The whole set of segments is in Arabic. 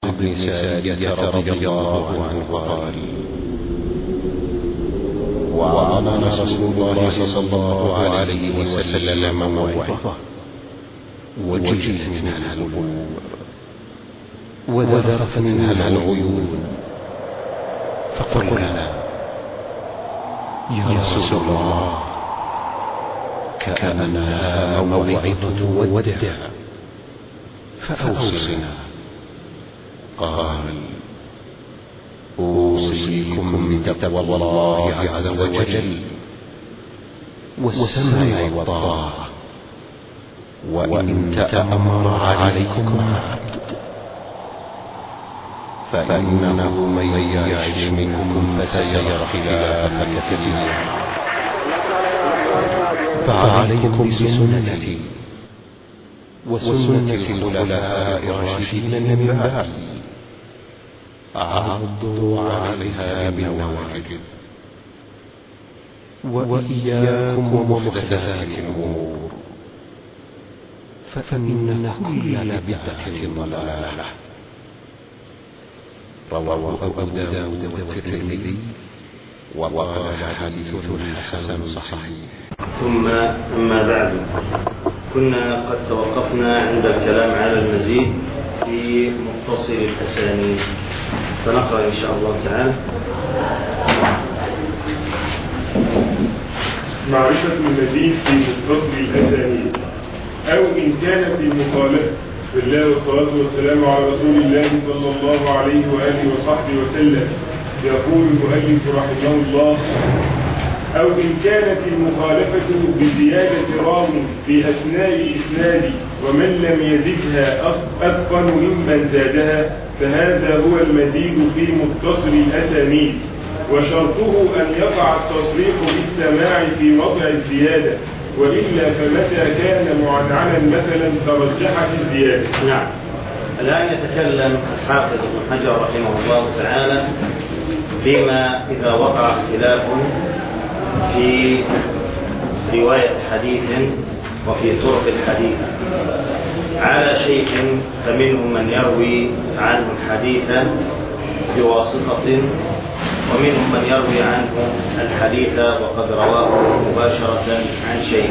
بن سارية رضي الله عنه قال: وعظنا رسول الله صلى الله عليه وسلم موعظة وجلت منها القلوب وذرفت منها العيون، فقلنا: يا رسول الله، كأنها موعظة ودع، فأوصنا. قال: أوصيكم بتقوى الله عز وجل والسمع والطاعة، وإن تأمر عليكم عبد، فإنه من يعش منكم فسيرى اختلافا كثيرا، فعليكم بسنتي وسنة الخلفاء الراشدين من بعدي، عضوا عليها بالنواجذ، وإياكم ومحدثات الأمور، فإن كل بدعة ضلالة. رواه أبو داود والترمذي وقال حديث حسن صحيح. ثم أما بعد، كنا قد توقفنا عند الكلام على المزيد في متصل الأسانيد، فنقرأ إن شاء الله تعالى. معرفة المزيد في متصل الأسانيد، أو إن كان في مخالفة. بالله والصلاة والسلام على رسول الله صلى الله عليه وآله وصحبه وسلم. يقول المؤلف رحمه الله: أو إن كانت المخالفة بزيادة راو في أثناء إسناد ومن لم يزدها أتقن ممن زادها، فهذا هو المزيد في متصل الأسانيد، وشرطه أن يقع التصريح بالسماع في وضع الزيادة، وإلا فمتى كان معنعنا مثلا ترجحت الزيادة. نعم. الآن يتكلم الحافظ ابن حجر رحمه الله تعالى فيما إذا وقع اختلاف في رواية حديث وفي طرق الحديث على شيء، فمنهم من يروي عنه الحديث بواسطة، ومنهم من يروي عنه الحديث وقد رواه مباشرة عن شيء،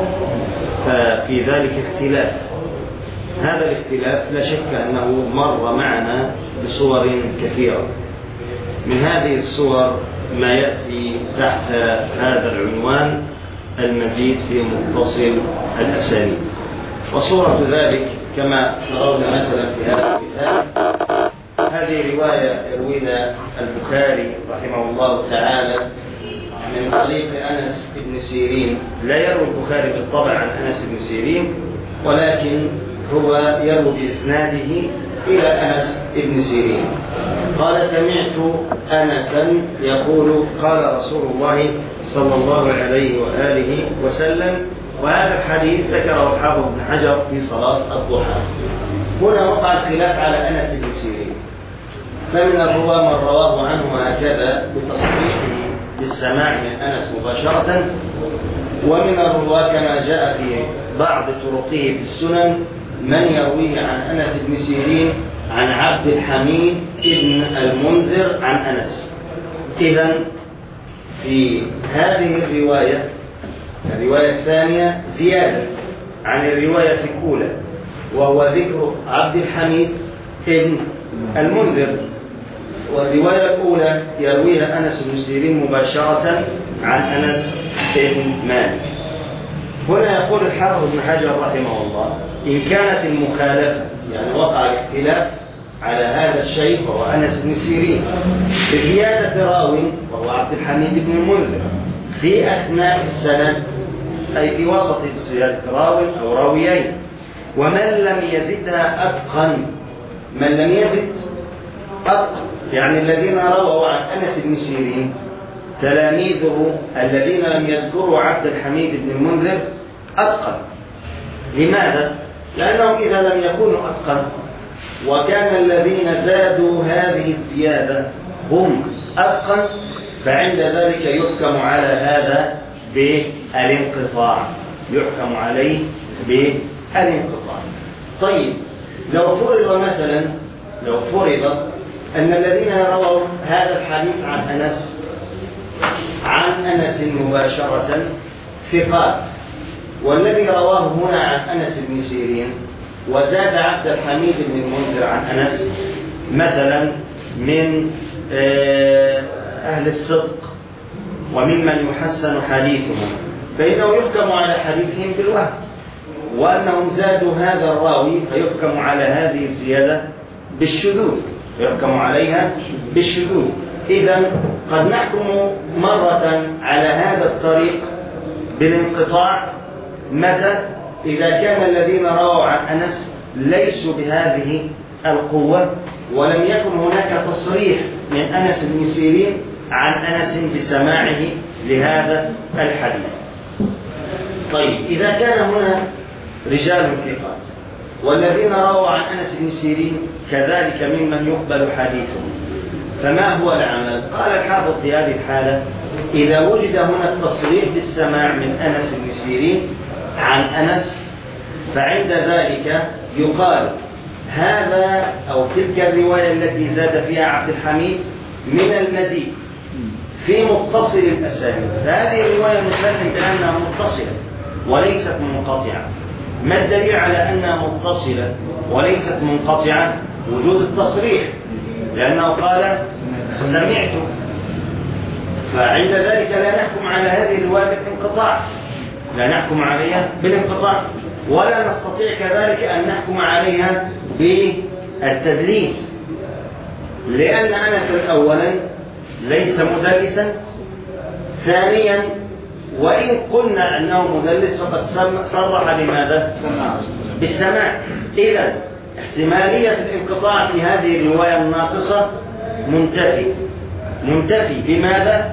ففي ذلك اختلاف. هذا الاختلاف لا شك أنه مر معنا بصور كثيرة. من هذه الصور ما يأتي تحت هذا العنوان: المزيد في متصل الأسانيد. وصورة ذلك كما ترون مثلا في هذا المثال، هذه رواية يرويها البخاري رحمه الله تعالى من طريق أنس بن سيرين. لا يروي البخاري بالطبع عن أنس بن سيرين، ولكن هو يروي بإسناده إلى أنس بن سيرين. قال: سمعت أنسا يقول: قال رسول الله صلى الله عليه وآله وسلم. وهذا الحديث ذكره الحافظ ابن حجر في صلاة الضحى. هنا وقع الخلاف على أنس بن سيرين، فمن الرواة من رواه عنه هكذا بتصريحه بالسماع من أنس مباشرة، ومن الرواة كما جاء في بعض طرقه في السنن من يرويه عن أنس بن سيرين عن عبد الحميد بن المنذر عن أنس. إذن في هذه الرواية الثانية زيادة عن الرواية الأولى، وهو ذكر عبد الحميد بن المنذر، والرواية الأولى يرويها أنس بن سيرين مباشرة عن أنس بن مالك. هنا يقول الحافظ ابن حجر رحمه الله: إن كانت المخالفة، يعني وقع الاختلاف على هذا الشيء وهو أنس بن سيرين، بزيادة راو وهو عبد الحميد بن المنذر في أثناء السند، أي في وسط زيادة راو أو راويين، ومن لم يزدها أتقن، من لم يزد أتقن، يعني الذين رووا عن أنس بن سيرين تلاميذه الذين لم يذكروا عبد الحميد بن المنذر أتقن. لماذا؟ لأنهم إذا لم يكونوا أتقن وكان الذين زادوا هذه الزيادة هم أتقن، فعند ذلك يحكم على هذا بالانقطاع، يحكم عليه بالانقطاع. طيب، لو لو فرض أن الذين رووا هذا الحديث عن أنس مباشرة ثقات، والذي رواه هنا عن أنس بن سيرين وزاد عبد الحميد بن المنذر عن أنس مثلا من أهل الصدق وممن يحسن حديثهم، فإنه يحكم على حديثهم بالوهم، وأنهم زادوا هذا الراوي فيحكم على هذه الزيادة بالشذوذ، يحكم عليها بالشذوذ. إذن قد نحكم مرة على هذا الطريق بالانقطاع متى؟ إذا كان الذين رووا عن أنس ليسوا بهذه القوة ولم يكن هناك تصريح من أنس بن سيرين عن أنس بسماعه لهذا الحديث. طيب، إذا كان هنا رجال ثقات والذين رووا عن أنس بن سيرين كذلك ممن يقبل حديثهم، فما هو العمل؟ قال الحافظ في هذه الحالة: إذا وجد هنا التصريح بالسماع من أنس بن سيرين عن أنس، فعند ذلك يقال هذا أو تلك الرواية التي زاد فيها عبد الحميد من المزيد في متصل الأسانيد، فهذه الرواية نسلم بأنها متصلة وليست منقطعة. ما الدليل على أنها متصلة وليست منقطعة؟ وجود التصريح، لأنه قال سمعت، فعند ذلك لا نحكم على هذه الرواية بالانقطاع، لا نحكم عليها بالانقطاع، ولا نستطيع كذلك أن نحكم عليها بالتدليس، لأن أنس أولا ليس مدلسا، ثانيا وإن قلنا أنه مدلس فقد صرح بماذا؟ بالسماع. إذن احتمالية الانقطاع في هذه الرواية الناقصة منتفي بماذا؟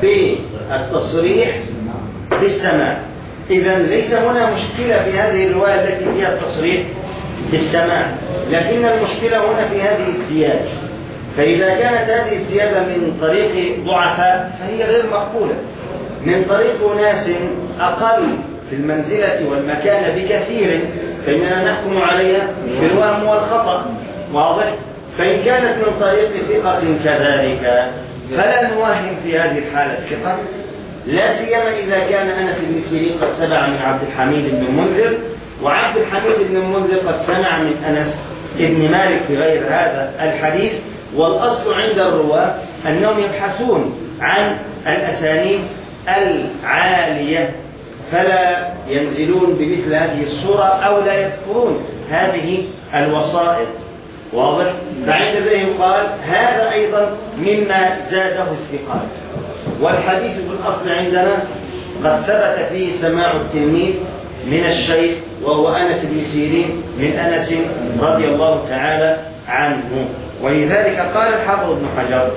بالتصريح بالسماع. إذن ليس هنا مشكلة في هذه الرواية التي فيها التصريح بالسماع، لكن المشكلة هنا في هذه الزيادة. فإذا كانت هذه الزيادة من طريق ضعفاء فهي غير مقبولة، من طريق ناس أقل في المنزلة والمكانة بكثير فإننا نحكم عليها بالوهم والخطأ، واضح؟ فإن كانت من طريق ثقة كذلك فلا نوهم في هذه الحالة الثقة، لا سيما إذا كان أنس بن سيرين قد سمع من عبد الحميد بن المنذر، وعبد الحميد بن المنذر قد سمع من أنس بن مالك في غير هذا الحديث. والأصل عند الرواة أنهم يبحثون عن الأسانيد العالية، فلا ينزلون بمثل هذه الصورة أو لا يذكرون هذه الوسائط، واضح؟ فعند ذلك يقال هذا أيضا مما زاده الثقات. والحديث بالأصل عندنا قد ثبت فيه سماع التلميذ من الشيخ وهو أنس بن سيرين من أنس رضي الله تعالى عنه. ولذلك قال الحافظ ابن حجر: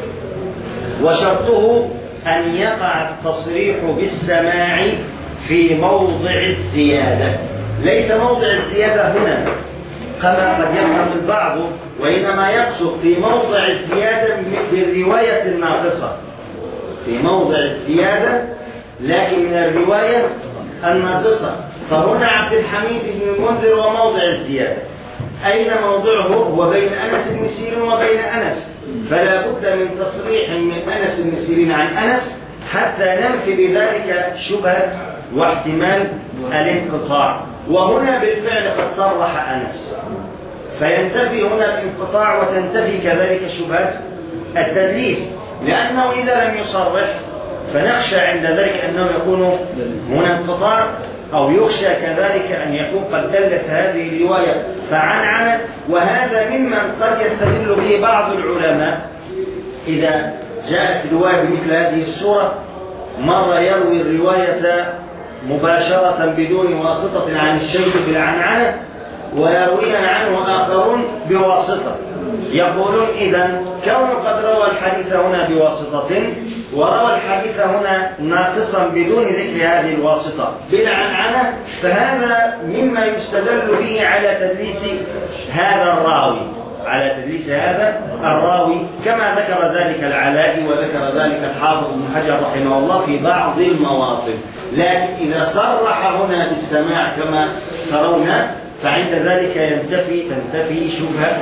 وشرطه أن يقع التصريح بالسماع في موضع الزيادة. ليس موضع الزيادة هنا كما قد يفهم البعض، وإنما يقصد في موضع الزيادة في الرواية الناقصة، في موضع الزيادة لكن من الرواية الناقصة. فهنا عبد الحميد بن المنذر وموضع الزيادة، أين موضعه؟ هو بين أنس بن سيرين وبين أنس، فلا بد من تصريح من أنس بن سيرين عن أنس حتى ننفي بذلك شبهة واحتمال الانقطاع. وهنا بالفعل قد صرح أنس، فينتفي هنا الانقطاع وتنتفي كذلك شبهة التدليس، لأنه إذا لم يصرح فنخشى عند ذلك أنه يكون هنا انقطاع، أو يخشى كذلك أن يكون قد دلس هذه الرواية فعنعنت. وهذا ممن قد يستدل به بعض العلماء إذا جاءت رواية بمثل هذه الصورة، مرة يروي الرواية مباشرة بدون واسطة عن الشيخ بالعنعنة، ويرويها عنه آخرون بواسطة، يقولون إذن كون قد روى الحديث هنا بواسطة وروى الحديث هنا ناقصا بدون ذكر هذه الواسطة بالعنعنة، فهذا مما يستدل به على تدليس هذا الراوي، على تدليس هذا الراوي، كما ذكر ذلك العلائي وذكر ذلك الحافظ ابن حجر رحمه الله في بعض المواطن. لكن إذا صرح هنا بالسماع كما ترون فعند ذلك تنتفي شبهة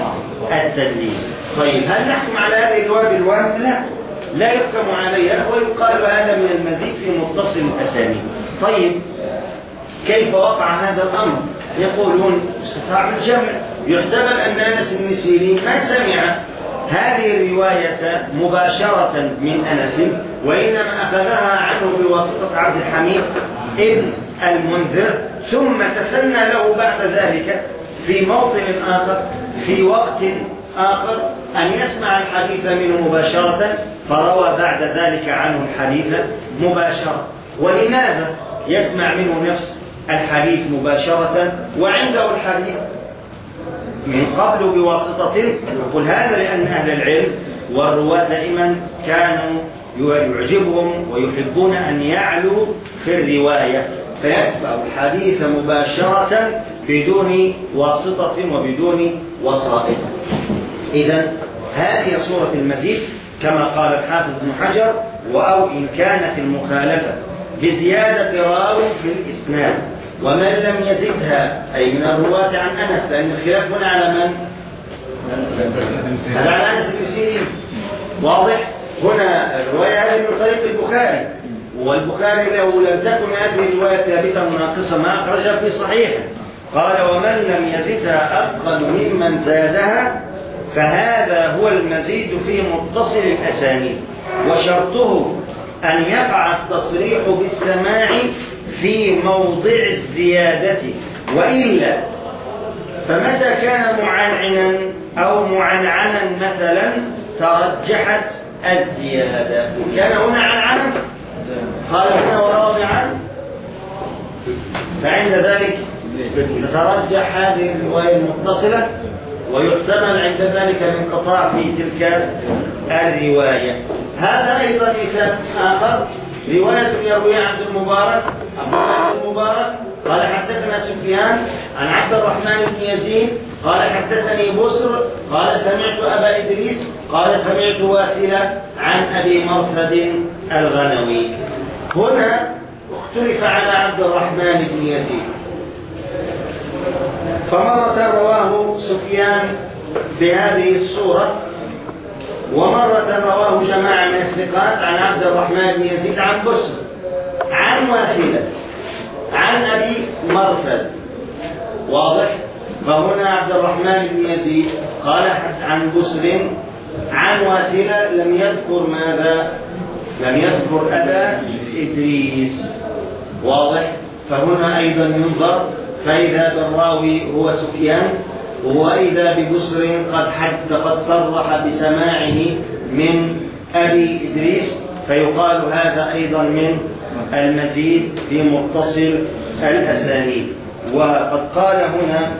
التدليس. طيب هل نحكم على هذه الرواية بالوهم؟ لا يحكم عليها، ويقال هذا من المزيد في متصل الأسانيد. طيب كيف وقع هذا الأمر؟ يقولون استطاع الجمع. يحتمل أن أنس بن سيرين ما سمع هذه الرواية مباشرة من أنس، وإنما أخذها عنه بواسطة عبد الحميد ابن المنذر، ثم تثنى له بعد ذلك في موطن آخر في وقت آخر أن يسمع الحديث منه مباشرة، فروى بعد ذلك عنه الحديث مباشرة. ولماذا يسمع منه نفس الحديث مباشرة وعنده الحديث من قبل بواسطة؟ يقول هذا لأن أهل العلم والرواة دائما كانوا يعجبهم ويحبون أن يعلوا في الرواية، فيسمع الحديث مباشرة بدون واسطة وبدون وسائط. إذن هذه صورة المزيد كما قال الحافظ ابن حجر، أو إن كانت المخالفة بزيادة راو في الإسناد ومن لم يزدها أي من الرواة عن أنس، لأن الخلاف هنا على من؟ هذا على أنس بن سيرين. واضح؟ هنا الرواية هذه من طريق البخاري، والبخاري لو لم تكن هذه الرواية ثابتة مناقصة ما أخرجها في صحيحه. قال ومن لم يزدها أقل ممن زادها فهذا هو المزيد في متصل الأسانيد، وشرطه أن يقع التصريح بالسماع في موضع الزيادة، وإلا فمتى كان معنعنا أو معنعنا مثلا ترجحت الزيادة. كان هنا عنعنا قال هنا ورابعا، فعند ذلك تترجح هذه الرواية المتصلة، ويحتمل عند ذلك الانقطاع في تلك الرواية. هذا أيضا مثال آخر، رواية يروي عبد المبارك قال حدثنا سفيان عن عبد الرحمن بن يزيد قال حدثني بصر قال سمعت أبا إدريس قال سمعت واثلة عن أبي مرثد الغنوي. هنا اختلف على عبد الرحمن بن يزيد، فمرة رواه سفيان بهذه الصورة، ومرة رواه جماعة من الثقات عن عبد الرحمن بن يزيد عن بصر عن واثلة عن أبي مرثد. واضح؟ فهنا عبد الرحمن بن يزيد قال عن بصر عن واثلة، لم يذكر ماذا؟ لم يذكر أبا إدريس. واضح؟ فهنا أيضا ينظر، فإذا بالراوي هو سفيان وإذا ببصر قد صرح بسماعه من أبي إدريس، فيقال هذا أيضا من المزيد في متصل الأسانيد. وقد قال هنا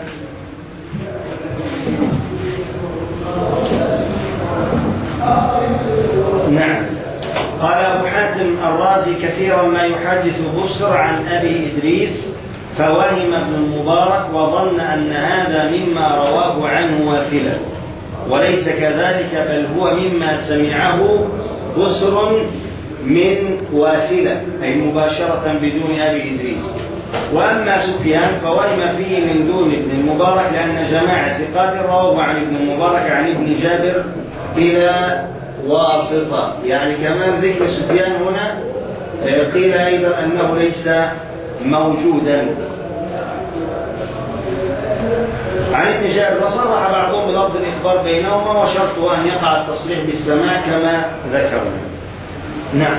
نعم، قال أبو حاتم الرازي كثيرا ما يحدث بصر عن أبي إدريس فوهم ابن المبارك وظن أن هذا مما رواه عنه واثلة، وليس كذلك، بل هو مما سمعه بصر من واثلة أي مباشرة بدون أبي إدريس. وأما سفيان فوهم فيه من دون ابن المبارك، لأن جماعة ثقات رواه عن ابن المبارك عن ابن جابر إلى واسطة، يعني كمان ذكر سفيان هنا قيل أيضا أنه ليس موجودا. عن ابن جابر وصرح بعضهم بلفظ الإخبار بينهما، وشرطه أن يقع التصريح بالسماع كما ذكرنا. نعم.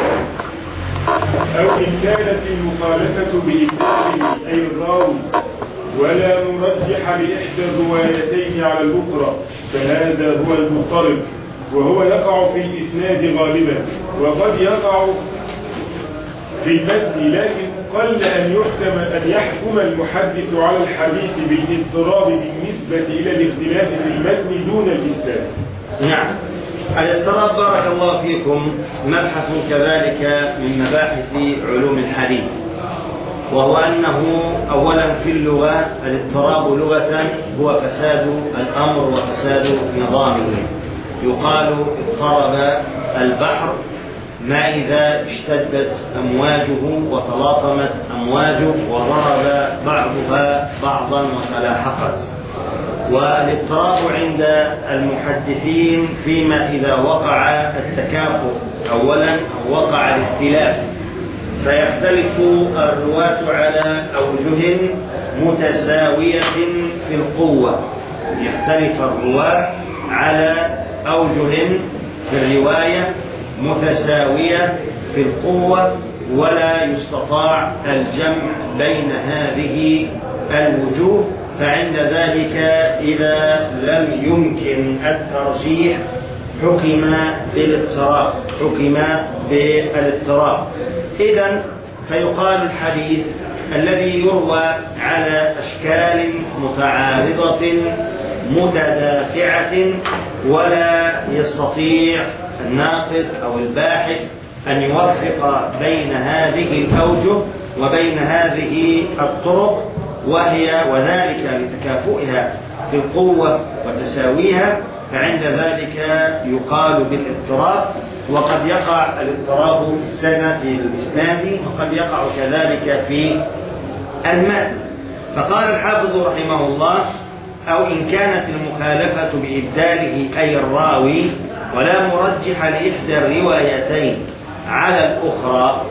أو إن كانت المخالفة بإبداله أي الراوي ولا مرجح لإحدى الروايتين على الأخرى، فهذا هو المضطرب، وهو يقع في الإسناد غالبا، وقد يقع في المتن، لكن قل أن يحكم المحدث على الحديث بالاضطراب بالنسبة إلى الاختلاف في المتن دون الإسناد. نعم. الاضطراب بارك الله فيكم مبحث كذلك من مباحث علوم الحديث، وهو أنه أولا في اللغة الاضطراب لغة هو فساد الأمر وفساد نظامه. يقال اضطرب البحر ما إذا اشتدت أمواجه وتلاطمت أمواجه وضرب بعضها بعضا وتلاحقت. والاضطراب عند المحدثين فيما إذا وقع التكافؤ أولا أو وقع الاختلاف، فيختلف الرواة على أوجه متساوية في القوة. يختلف الرواة على أوجه في الرواية متساوية في القوة، ولا يستطاع الجمع بين هذه الوجوه. فعند ذلك إذا لم يمكن الترجيح حكم بالاضطراب. إذن فيقال الحديث الذي يروى على أشكال متعارضة متدافعة ولا يستطيع الناقد أو الباحث أن يوفق بين هذه الأوجه وبين هذه الطرق، وذلك لتكافؤها في القوة وتساويها، فعند ذلك يقال بالاضطراب. وقد يقع الاضطراب في الإسناد وقد يقع كذلك في المتن. فقال الحافظ رحمه الله: أو إن كانت المخالفة بإبداله أي الراوي ولا مرجح لإحدى الروايتين على الأخرى،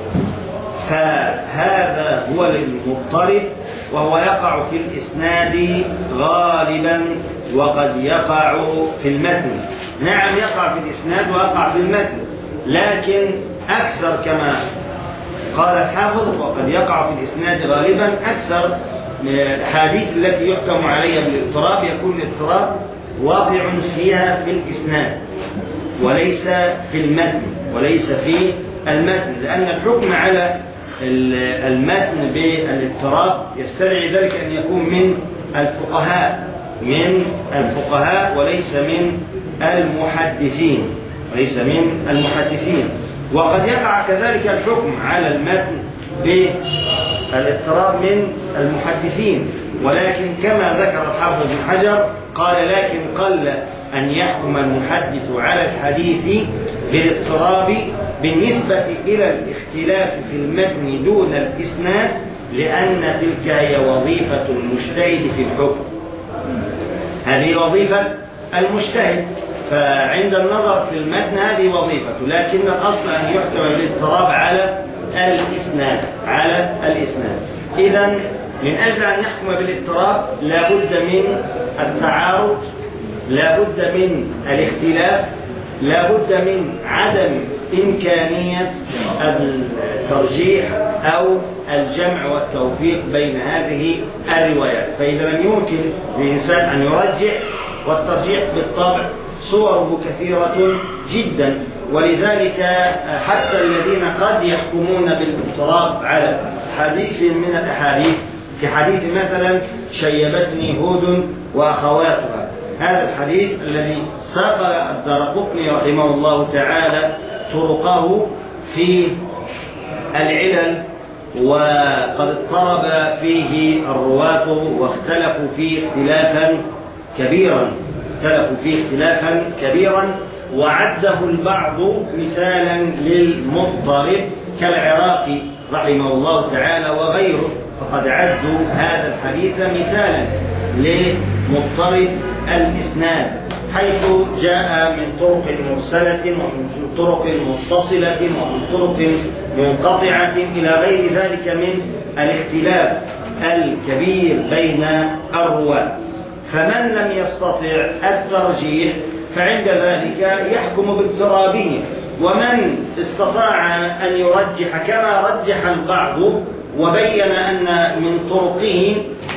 فهذا هو المضطرب، وهو يقع في الإسناد غالبا وقد يقع في المتن. نعم، يقع في الإسناد ويقع في المتن، لكن أكثر كما قال الحافظ وقد يقع في الإسناد غالبا أكثر الأحاديث التي يحكم عليها بالاضطراب يكون الاضطراب واقع فيها في الإسناد وليس في المتن، لأن الحكم على المتن بالاضطراب يستدعي ذلك أن يكون من الفقهاء وليس من المحدثين. وقد يقع كذلك الحكم على المتن بالاضطراب من المحدثين، ولكن كما ذكر الحافظ بن حجر قال: لكن قل أن يحكم المحدث على الحديث بالاضطراب بالنسبة إلى الاختلاف في المتن دون الإسناد، لأن تلك هي وظيفة المجتهد في الحكم. هذه وظيفة المجتهد، فعند النظر في المتن هذه وظيفته، لكن الأصل أن يحكم بالاضطراب على الإسناد. إذن من أجل أن نحكم بالاضطراب لا بد من التعارض، لا بد من الاختلاف، لا بد من عدم إمكانية الترجيح أو الجمع والتوفيق بين هذه الروايات. فإذا لم يمكن للإنسان أن يرجح، والترجيح بالطبع صوره كثيرة جدا، ولذلك حتى الذين قد يحكمون بالاضطراب على حديث من الأحاديث كحديث مثلا شيبتني هود وأخواتها، هذا الحديث الذي ساق الدارقطني رحمه الله تعالى طرقه في العلل، وقد اضطرب فيه الرواة واختلفوا فيه اختلافا كبيرا، وعده البعض مثالا للمضطرب كالعراقي رحمه الله تعالى وغيره، فقد عدوا هذا الحديث مثالا لمضطرب الإسناد، حيث جاء من طرق مرسلة ومن طرق متصلة ومن طرق منقطعة إلى غير ذلك من الاختلاف الكبير بين الرواة. فمن لم يستطع الترجيح فعند ذلك يحكم باضطرابه، ومن استطاع أن يرجح كما رجح البعض وبين أن من طرقه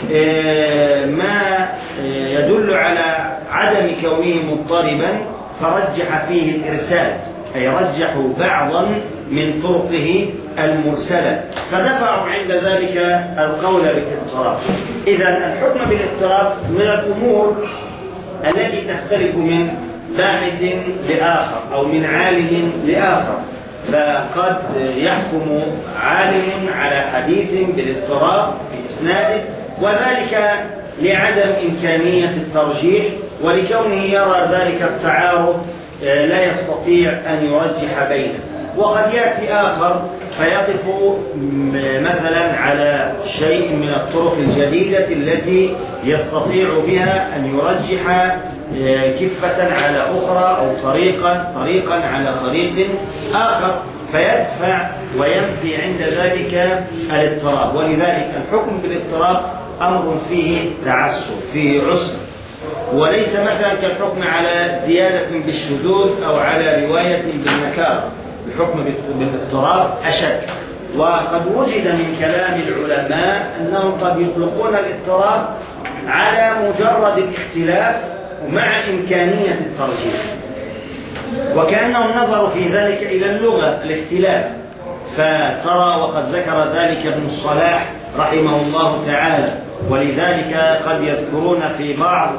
ما يدل على عدم كونه مضطربا فرجح فيه الإرسال، أي رجحوا بعضا من طرقه المرسلة، فدفعوا عند ذلك القول بالاضطراب. إذن الحكم بالاضطراب من الأمور التي تختلف من باحث لآخر أو من عالم لآخر، فقد يحكم عالم على حديث بالاضطراب في إسناده، وذلك لعدم إمكانية الترجيح ولكونه يرى ذلك التعارض لا يستطيع أن يرجح بينه. وقد يأتي آخر فيقف مثلا على شيء من الطرق الجديدة التي يستطيع بها أن يرجح كفة على أخرى أو طريقا على طريق آخر، فيدفع وينفي عند ذلك الاضطراب. ولذلك الحكم بالاضطراب أمر فيه تعسر، فيه عسر، وليس مثلا كالحكم على زيادة بالشذوذ أو على رواية بالنكارة. الحكم بالاضطراب أشد. وقد وجد من كلام العلماء أنهم قد يطلقون الاضطراب على مجرد الاختلاف مع إمكانية الترجيح، وكأنهم نظروا في ذلك إلى اللغة الاختلاف. فترى وقد ذكر ذلك ابن الصلاح رحمه الله تعالى، ولذلك قد يذكرون في بعض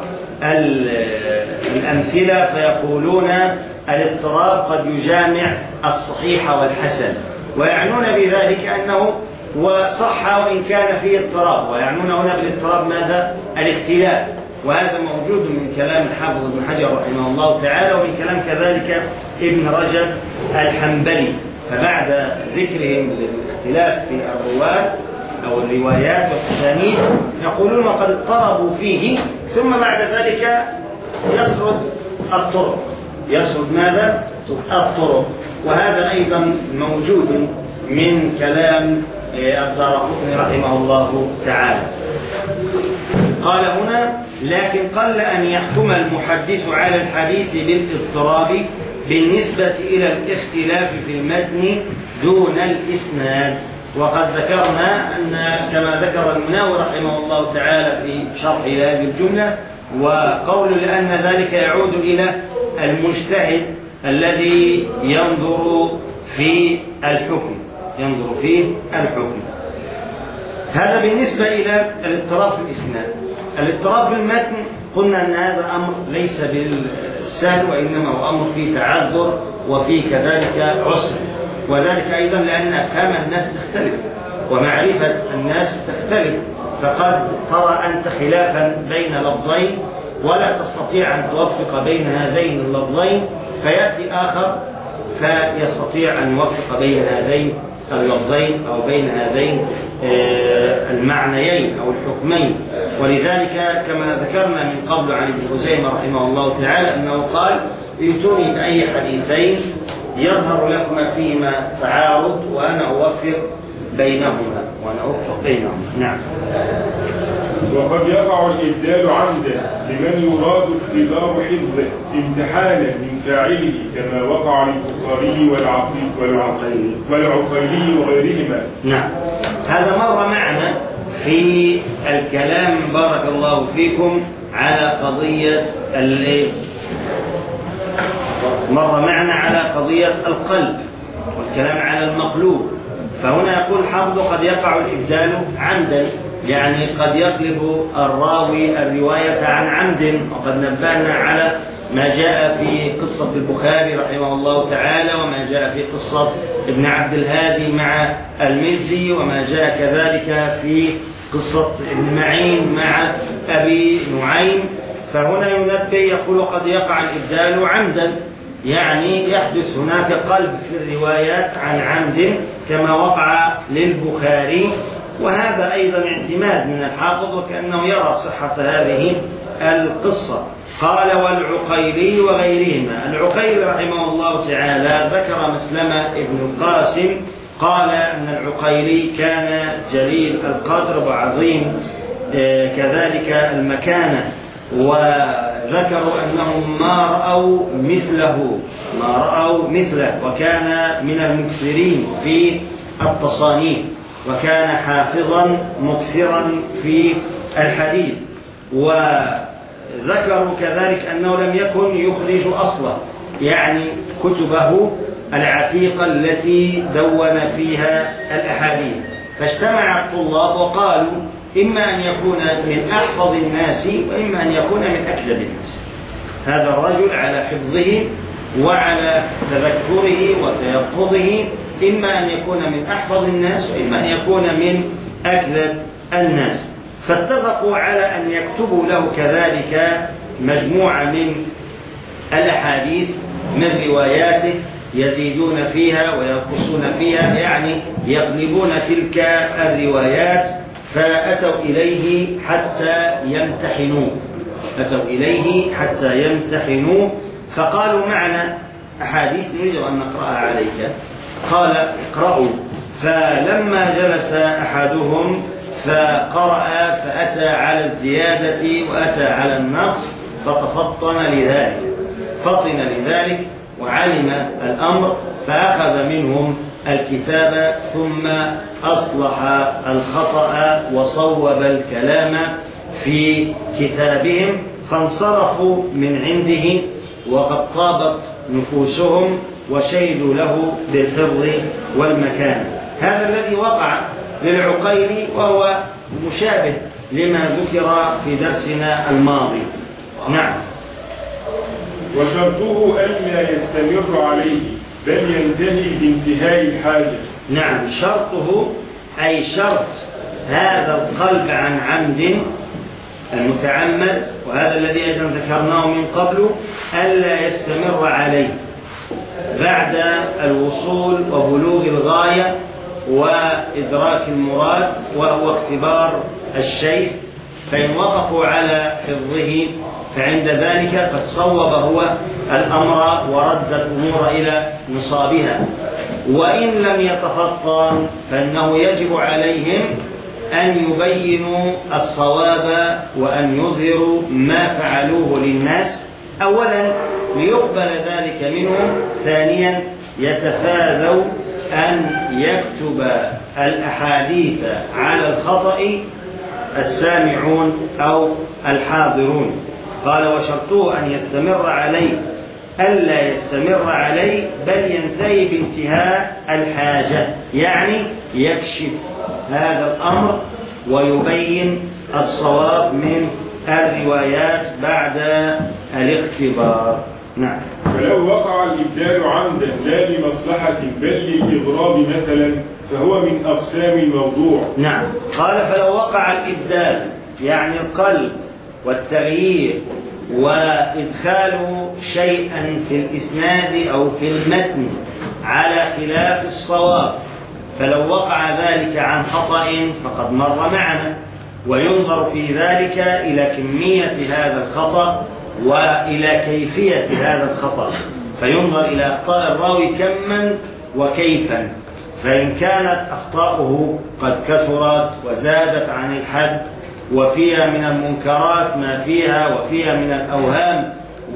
الأمثلة فيقولون الاضطراب قد يجامع الصحيح والحسن، ويعنون بذلك أنه وصح وإن كان فيه اضطراب، ويعنون هنا بالاضطراب ماذا؟ الاختلاف. وهذا موجود من كلام الحافظ ابن حجر رحمه الله تعالى، ومن كلام كذلك ابن رجب الحنبلي. فبعد ذكرهم للاختلاف في الرواة أو الروايات والتسانيد يقولون قد اضطربوا فيه، ثم بعد ذلك يسرد الطرق. يسرد ماذا؟ الطرق. وهذا أيضا موجود من كلام الدارقطني رحمه الله تعالى. قال هنا: لكن قل أن يحكم المحدث على الحديث بالاضطراب بالنسبة إلى الاختلاف في المتن دون الإسناد. وقد ذكرنا أن كما ذكر المناوي رحمه الله تعالى في شرح هذه الجملة، وقول لأن ذلك يعود إلى المجتهد الذي ينظر في الحكم. هذا بالنسبة إلى الاضطراب في الإسناد. الاضطراب في المتن قلنا أن هذا أمر ليس بالسهل، وإنما هو أمر فيه تعذر وفيه كذلك عسر، وذلك أيضا لأن أفهام الناس تختلف ومعرفة الناس تختلف. فقد ترى أنت خلافا بين لفظين ولا تستطيع أن توفق بين هذين اللفظين، فيأتي آخر فيستطيع أن يوفق بين هذين اللفظين أو بين هذين المعنيين أو الحكمين. ولذلك كما ذكرنا من قبل عن ابن خزيمة رحمه الله تعالى أنه قال: ائتوني بأي حديثين يظهر لكم فيما تعارض وأنا أوفق بينهما. نعم. وقد يقع الإبدال عمدا لمن يراد اختبار حفظه امتحانا من فاعله، كما وقع للبخاري والعقيلي وغيرهما. نعم. هذا مر معنا في الكلام بارك الله فيكم على قضية القلب والكلام على المقلوب. فهنا يقول حافظ: قد يقع الإبدال عمدا، يعني قد يقلب الراوي الرواية عن عمد. وقد نبهنا على ما جاء في قصة البخاري رحمه الله تعالى، وما جاء في قصة ابن عبد الهادي مع المزي، وما جاء كذلك في قصة ابن معين مع أبي نعيم. فهنا ينبه يقول: قد يقع الإبدال عمدا، يعني يحدث هناك قلب في الروايات عن عمد كما وقع للبخاري. وهذا أيضا اعتماد من الحافظ وكأنه يرى صحة هذه القصة. قال: والعقيلي وغيرهما. العقيلي رحمه الله تعالى ذكر مسلمة ابن القاسم، قال أن العقيلي كان جليل القدر وعظيم كذلك المكانة، وذكروا أنهم ما رأوا مثله، وكان من المكثرين في التصانيف، وكان حافظا مكثرا في الحديث. وذكروا كذلك أنه لم يكن يخرج أصله، يعني كتبه العتيقة التي دون فيها الأحاديث. فاجتمع الطلاب وقالوا: إما أن يكون من أحفظ الناس، وإما أن يكون من أكذب الناس. هذا الرجل على حفظه وعلى تذكره وتيقظه، إما أن يكون من أحفظ الناس، وإما أن يكون من أكذب الناس. فاتفقوا على أن يكتبوا له كذلك مجموعة من الأحاديث من رواياته يزيدون فيها وينقصون فيها، يعني يقلبون تلك الروايات. فأتوا إليه حتى يمتحنوه، فقالوا معنا أحاديث نريد أن نقرأها عليك. قال اقرأوا. فلما جلس أحدهم فقرأ فأتى على الزيادة وأتى على النقص فطن لذلك وعلم الأمر، فأخذ منهم الكتاب ثم أصلح الخطأ وصوب الكلام في كتابهم، فانصرفوا من عنده وقد طابت نفوسهم وشهدوا له بالحفظ والمكان. هذا الذي وقع للعقيلي وهو مشابه لما ذكر في درسنا الماضي. نعم. وشرطه ألا يستمر عليه بل ينتهي بانتهاء الحاجة. نعم، شرطه أي شرط هذا القلب عن عمد المتعمد، وهذا الذي أيضا ذكرناه من قبل، ألا يستمر عليه بعد الوصول وبلوغ الغاية وإدراك المراد وهو اختبار الشيء. فإن وقفوا على حفظه فعند ذلك قد صوب هو الأمر ورد الأمور إلى نصابها. وإن لم يتفطن فإنه يجب عليهم أن يبينوا الصواب وأن يظهروا ما فعلوه للناس، أولا ليقبل ذلك منهم، ثانيا يتفاذوا أن يكتب الأحاديث على الخطأ السامعون أو الحاضرون. قال وشرطه أن يستمر عليه ألا يستمر عليه بل ينتهي بانتهاء الحاجة، يعني يكشف هذا الأمر ويبين الصواب من الروايات بعد الاختبار. نعم. فلو وقع الإبدال عمدا لا لمصلحة بل للإضراب مثلا فهو من أقسام الموضوع. نعم. قال فلو وقع الإبدال يعني القلب والتغيير وإدخال شيئا في الإسناد أو في المتن على خلاف الصواب، فلو وقع ذلك عن خطأ فقد مر معنا، وينظر في ذلك إلى كمية هذا الخطأ وإلى كيفية هذا الخطأ، فينظر إلى أخطاء الراوي كما وكيفا. فإن كانت أخطاؤه قد كثرت وزادت عن الحد وفيها من المنكرات ما فيها وفيها من الأوهام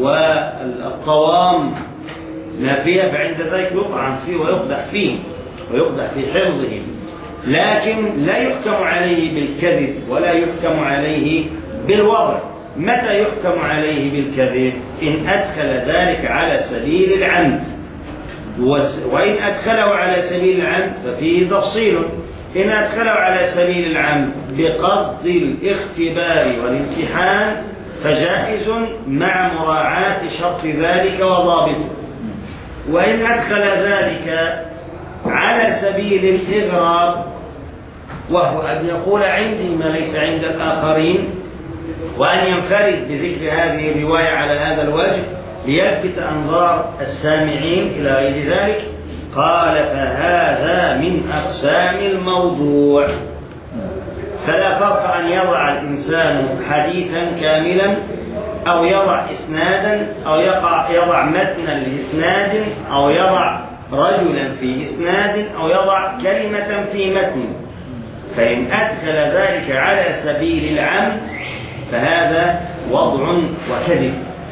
والطوام ما فيها، فعند ذلك يطعن فيه ويقدح في حفظه، لكن لا يحكم عليه بالكذب ولا يحكم عليه بالوضع. متى يحكم عليه بالكذب؟ إن أدخل ذلك على سبيل العمد، وإن أدخله على سبيل العمد ففيه تفصيل. إن أدخله على سبيل العمد بقصد الاختبار والامتحان فجائز مع مراعاة شرط ذلك وضابطه. وإن أدخل ذلك على سبيل الإغراب، وهو أن يقول عندي ما ليس عند الآخرين، وأن ينفرد بذكر هذه الرواية على هذا الوجه ليلفت أنظار السامعين إلى غير ذلك، قال فهذا من أقسام الموضوع. فلا فرق أن يضع الإنسان حديثا كاملا أو يضع إسنادا أو يضع متنا لإسناد أو يضع رجلا في إسناد أو يضع كلمة في متن. فإن أدخل ذلك على سبيل العمد فهذا وضع وكذب.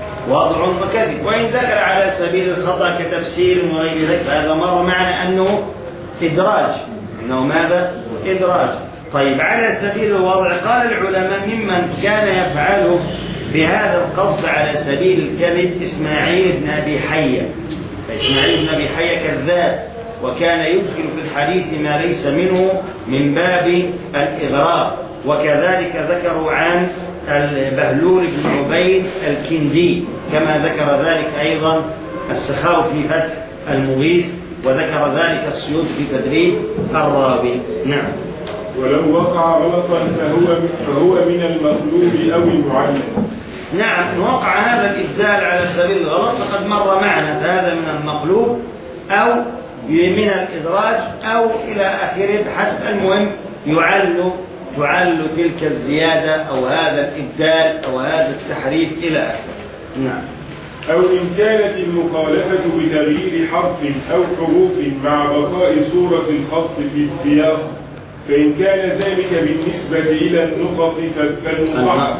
وإن ذكر على سبيل الخطأ كتفسير وغير ذلك فهذا مر معنا أنه إدراج. ماذا؟ إدراج. طيب على سبيل الوضع، قال العلماء ممن كان يفعله بهذا القصد على سبيل الكذب إسماعيل بن أبي حية. فإسماعيل بن أبي حية كذاب، وكان يدخل في الحديث ما ليس منه من باب الإغراء. وكذلك ذكروا عن البهلول بن عبيد الكندي، كما ذكر ذلك أيضا السخاوي في فتح المغيث، وذكر ذلك السيوطي في تدريب الرابي. نعم. ولو وقع غلطا فهو من المطلوب أو المعلم. نعم، إن وقع هذا الإبدال على سبيل الغلط فقد مر معنا، فهذا من المقلوب أو من الإدراج أو إلى آخره بحسب. المهم تعل تلك الزيادة أو هذا الإبدال أو هذا التحريف إلى آخره. نعم. أو إن كانت المخالفة بتغيير حرف أو حروف مع بقاء صورة الخط في السياق، فإن كان ذلك بالنسبة إلى النقط فالمصحف،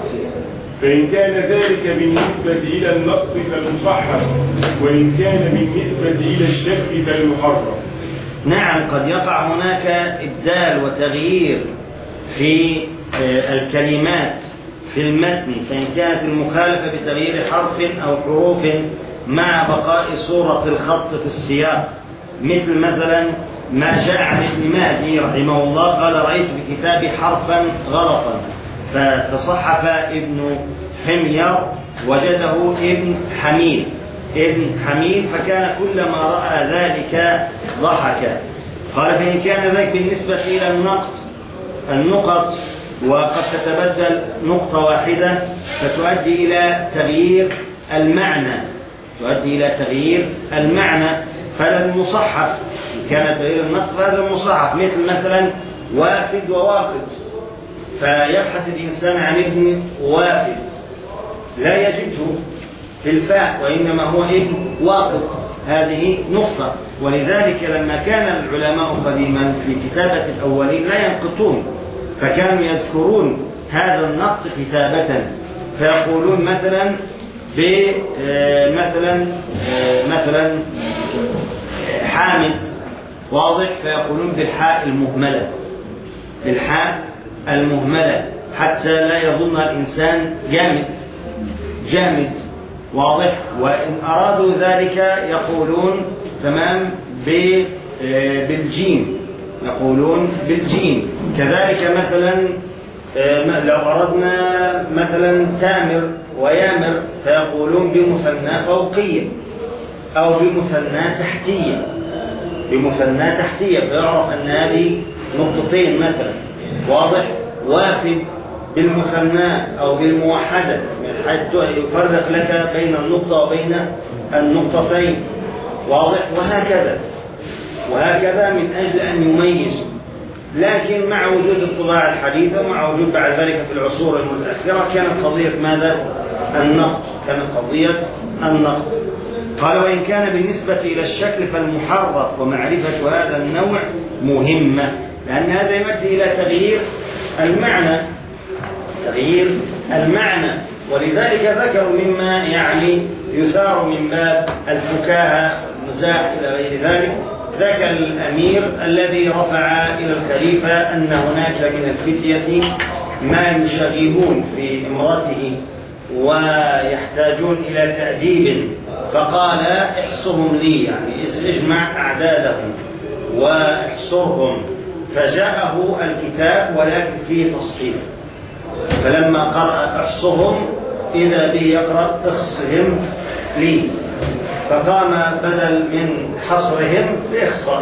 وإن كان بالنسبة إلى الشك فالمحرف. نعم، قد يقع هناك إبدال وتغيير في الكلمات في المتن، فإن كانت المخالفة بتغيير حرف أو حروف مع بقاء صورة الخط في السياق، مثل مثلا ما جاء عن ابن مهدي رحمه الله قال: رأيت في كتابي حرفا غلطا، فتصحف ابن حمير وجده ابن حميد، فكان كلما رأى ذلك ضحك. قال: فإن كان ذلك بالنسبة إلى النقط وقد تتبدل نقطة واحدة فتؤدي إلى تغيير المعنى، فهذا المصحف. إن كان تغيير النقط فهذا المصحف، مثلا وافد ووافد، فيبحث الإنسان عن ابن وافد لا يجده في الفاء وإنما هو ابن وافد، هذه نقطة. ولذلك لما كان العلماء قديما في كتابة الأولين لا ينقطون، فكانوا يذكرون هذا النقط كتابة، فيقولون مثلا مثلا حامد، واضح، فيقولون بالحاء المهملة حتى لا يظن الإنسان جامد، واضح. وإن أرادوا ذلك يقولون تمام بالجيم. كذلك مثلا لو أردنا مثلا تامر ويامر فيقولون بمثنى فوقية أو بمثنى تحتية، فيعرف أن هذه نقطتين مثلا، واضح. وافد بالمثنى أو بالموحدة حتى يفرق لك بين النقطة وبين النقطتين، واضح. وهكذا من أجل أن يميز. لكن مع وجود الطباعة الحديثة ومع وجود بعد ذلك في العصور المتأخرة كانت قضية ماذا؟ النقط. قال: وإن كان بالنسبة إلى الشكل فالمحرف، ومعرفة هذا النوع مهمة، لأن هذا يؤدي إلى تغيير المعنى. ولذلك ذكروا مما يثار من باب الفكاهة والمزاح إلى غير ذلك. ذاك الأمير الذي رفع إلى الخليفة أن هناك من الفتية ما يشغبون في امرته ويحتاجون إلى تأديب، فقال: احصرهم لي، يعني اجمع أعدادهم واحصرهم. فجاءه الكتاب ولكن فيه تصحيف، فلما قرأ احصرهم إذا به يقرأ اخصهم لي، فقام بدل من حصرهم باخصار.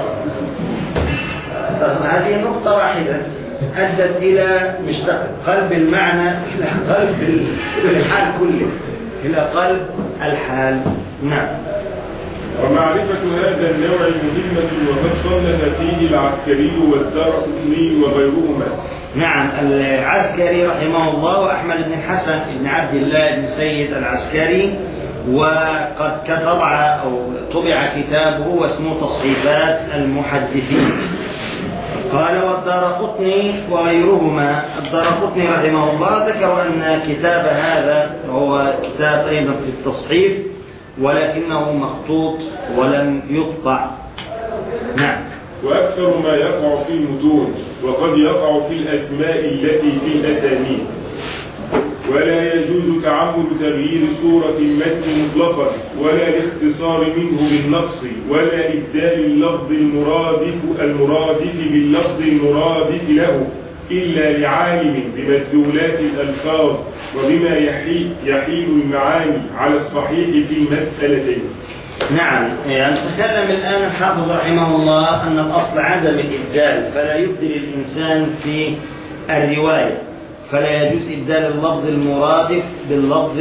هذه نقطة واحدة أدت إلى قلب المعنى إلى قلب الحال كله، إلى قلب الحال. نعم. ومعرفة هذا النوع مهمة، وقد صنف فيه العسكري والدارقطني وغيرهما. نعم، العسكري رحمه الله وأحمد بن الحسن بن عبد الله بن سيد العسكري، وقد طبع كتابه واسمه تصحيفات المحدثين. قال: والدارقطني وغيرهما. الدارقطني رحمه الله ذكر أن كتاب هذا هو كتاب أيضا في التصحيف ولكنه مخطوط ولم يطبع. نعم. وأكثر ما يقع في المتون، وقد يقع في الأسماء التي في الأسانيد. ولا يجوز تعمد تغيير صورة المتن مطلقا، ولا الاختصار منه بالنقص، ولا إبدال اللفظ المرادف باللفظ المرادف له، إلا لعالم بمدلولات الألفاظ وبما يحيل المعاني على الصحيح في المسألتين. نعم، نتكلم الآن الحافظ رحمه الله أن الأصل عدم الإبدال، فلا يبدل الإنسان في الرواية، فلا يجوز إبدال اللفظ المرادف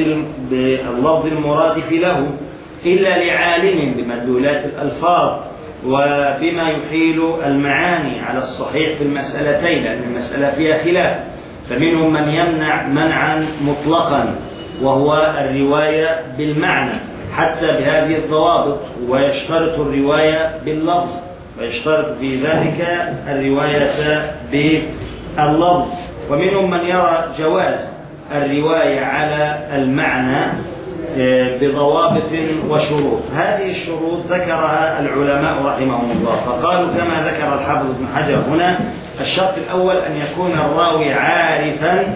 باللفظ المرادف له إلا لعالم بمدلولات الألفاظ وبما يحيل المعاني على الصحيح في المسألتين، لأن المسألة فيها خلاف، فمنهم من يمنع منعا مطلقا وهو الرواية بالمعنى حتى بهذه الضوابط، ويشترط الرواية باللفظ، ويشترط في ذلك الرواية باللفظ. ومنهم من يرى جواز الرواية على المعنى بضوابط وشروط. هذه الشروط ذكرها العلماء رحمهم الله، فقالوا كما ذكر الحافظ ابن حجر هنا: الشرط الأول أن يكون الراوي عارفا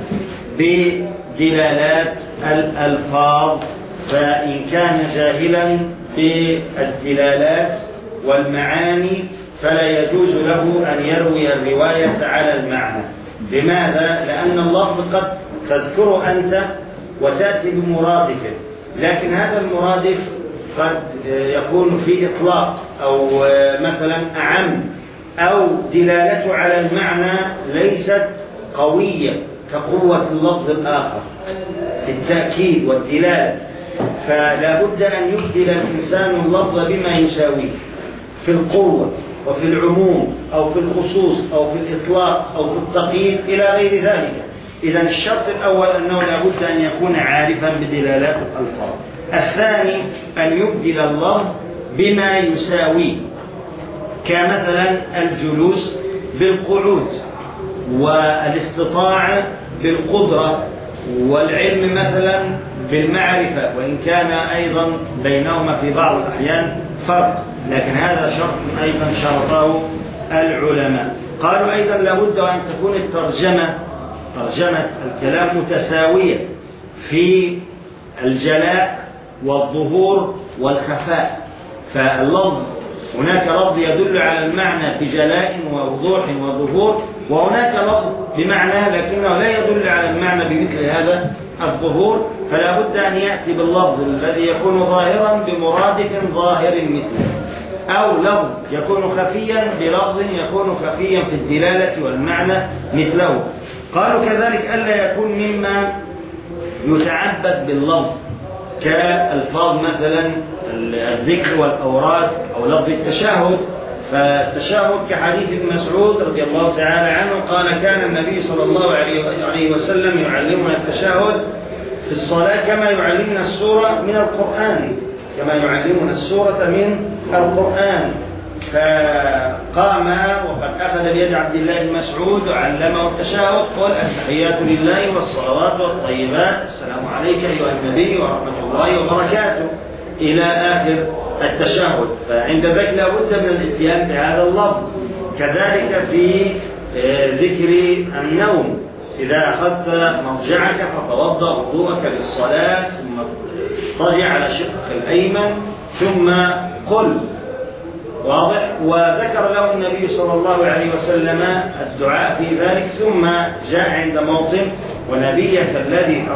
بدلالات الألفاظ، فإن كان جاهلا بالدلالات والمعاني فلا يجوز له أن يروي الرواية على المعنى. لماذا؟ لأن اللفظ قد تذكره أنت وتأتي بمرادفه، لكن هذا المرادف قد يكون في إطلاق أو مثلا أعم، أو دلالته على المعنى ليست قوية كقوة اللفظ الآخر في التأكيد والدلالة، فلا بد أن يبدل الإنسان اللفظ بما يساويه في القوة وفي العموم أو في الخصوص أو في الإطلاق أو في التقييد إلى غير ذلك. إذا الشرط الأول أنه لا بد أن يكون عارفا بدلالات الألفاظ. الثاني أن يبدل اللفظ بما يساويه، كمثلا الجلوس بالقعود، والاستطاعة بالقدرة، والعلم مثلا بالمعرفة، وإن كان أيضا بينهما في بعض الأحيان فرق، لكن هذا شرط أيضا شرطه العلماء. قالوا أيضا لابد أن تكون ترجمة الكلام متساوية في الجلاء والظهور والخفاء، فاللفظ هناك لفظ يدل على المعنى بجلاء ووضوح وظهور، وهناك لفظ بمعنى لكنه لا يدل على المعنى بمثل هذا الظهور، فلا بد أن يأتي باللفظ الذي يكون ظاهرا بمرادف ظاهر مثله، أو لفظ يكون خفيا بلفظ يكون خفيا في الدلالة والمعنى مثله. قالوا كذلك ألا يكون مما يتعبد باللفظ كالفاظ مثلا الذكر والأوراد أو لفظ التشهد، فالتشهد كحديث ابن مسعود رضي الله تعالى عنه قال: كان النبي صلى الله عليه وسلم يعلمنا التشهد في الصلاة كما يعلمنا السورة من القرآن، كما يعلمنا السورة من القرآن. فقام وقد أخذ بيد عبد الله بن مسعود وعلمه التشهد، قال: التحيات لله والصلوات والطيبات، السلام عليك أيها النبي ورحمة الله وبركاته، إلى آخر التشهد. فعند ذلك لا بد من الاتيان بهذا اللفظ. كذلك في ذكر النوم: إذا أخذت مرجعك فتوضأ وضوءك للصلاة، ثم اضطجع على شقك الأيمن، ثم قل. واضح؟ وذكر له النبي صلى الله عليه وسلم الدعاء في ذلك، ثم جاء عند موطن: ونبيك الذي